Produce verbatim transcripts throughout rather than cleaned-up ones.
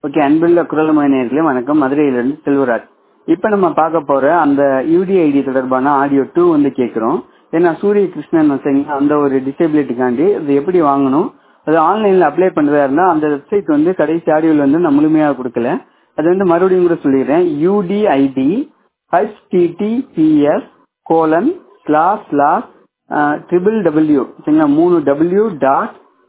Okay, அன்புள்ள குரல்மொழி நேயர்களே வணக்கம். மதுரையிலிருந்து செல்வராஜ். இப்ப நம்ம பார்க்க போற அந்த யூடிஐடி தொடர்பான ஆடியோ டூ வந்து கேட்கிறோம். ஏன்னா சூரிய கிருஷ்ணன் வந்தீங்கன்னா அந்த ஒரு டிசேபிலிட்டிக்காண்டி அது எப்படி வாங்கணும், அது ஆன்லைன்ல அப்ளை பண்றதா இருந்தா அந்த வெப்சைட் வந்து கடைசி ஆடியோல வந்து நான் முழுமையாக கொடுக்கல. அது வந்து மறுபடியும் கூட சொல்லிடுறேன். UDID HTTPS colon slash slash triple W சரிங்களா மூணு W dot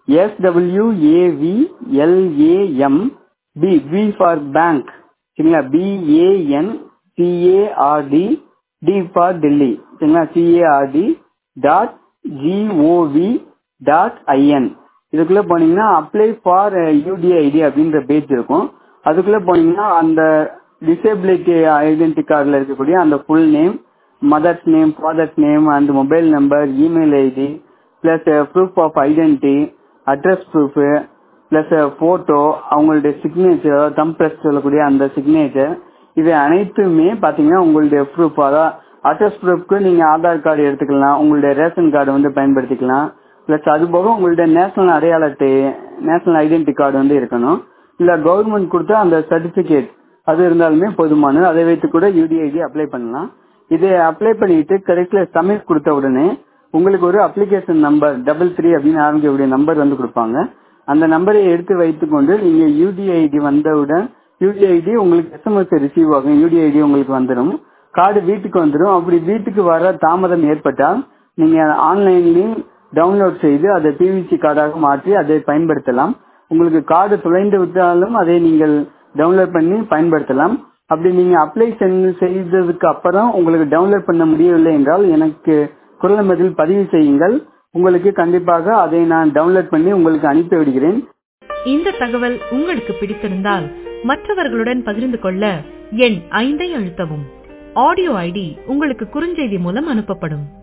SWAVLAM B B for bank சரிங்களா பிஏஎன்சிஏஆர்டி டி ஃபார் டெல்லி சரிங்களா CARD dot GOV dot IN. இதுக்குள்ள போனீங்கன்னா அப்ளை ஃபார் யூடிஐடி அப்படின்ற பேஜ் இருக்கும். அதுக்குள்ள போனீங்கன்னா அந்த டிசேபிலிட்டி ஐடென்டி கார்டுல இருக்கக்கூடிய அந்த full name, mother's name, father's name and mobile number, email ID plus proof of identity, address proof plus photo, அவங்களுடைய சிக்னேச்சர், தம் பிரஸ் சொல்லக்கூடிய அந்த சிக்னேச்சர், இது அனைத்துமே பாத்தீங்கன்னா உங்களுடைய ப்ரூஃப். அதாவது அட்ரஸ் ப்ரூஃப்க்கு நீங்க ஆதார் கார்டு எடுத்துக்கலாம், உங்களுடைய ரேஷன் கார்டு வந்து பயன்படுத்திக்கலாம். பிளஸ் அது போக உங்களுடைய நேஷனல் அடையாள அட்டை, நேஷனல் ஐடென்டி கார்டு வந்து இருக்கணும். இல்ல கவர்மெண்ட் கொடுத்த அந்த சர்டிபிகேட் அது இருந்தாலுமே போதுமானது. அதை வைத்து கூட யூடிஐடி அப்ளை பண்ணலாம். இதை அப்ளை பண்ணிட்டு கடைசியில சப்மிட் கொடுத்த உடனே உங்களுக்கு ஒரு அப்ளிகேஷன் நம்பர் டபுள் த்ரீ அப்படின்னு ஆரம்பிக்கக்கூடிய நம்பர் வந்து கொடுப்பாங்க. அந்த நம்பரை எடுத்து வைத்துக்கொண்டு நீங்க யூடிஐடி வந்தவுடன் யூடிஐடி உங்களுக்கு எஸ்எம்எஸ் ரிசீவ் ஆகும். யூடிஐடி உங்களுக்கு வந்துடும், கார்டு வீட்டுக்கு வந்துடும். அப்படி வீட்டுக்கு வர தாமதம் ஏற்பட்டால் நீங்க ஆன்லைன்லயும் டவுன்லோட் செய்து அதை பிவிசி கார்டாக மாற்றி அதை பயன்படுத்தலாம். உங்களுக்கு கார்டு தொலைந்து விட்டாலும் அதை நீங்கள் டவுன்லோட் பண்ணி பயன்படுத்தலாம். அப்படி நீங்க அப்ளை செய்ததுக்கு அப்புறம் உங்களுக்கு டவுன்லோட் பண்ண முடியவில்லை என்றால் எனக்கு குரல் பதில் பதிவு செய்யுங்கள். உங்களுக்கு கண்டிப்பாக அதை நான் டவுன்லோட் பண்ணி உங்களுக்கு அனுப்பி விடுகிறேன். இந்த தகவல் உங்களுக்கு பிடித்திருந்தால் மற்றவர்களுடன் பகிர்ந்து கொள்ள எண் ஐந்தை அழுத்தவும். ஆடியோ ஐடி உங்களுக்கு குறுஞ்செய்தி மூலம் அனுப்பப்படும்.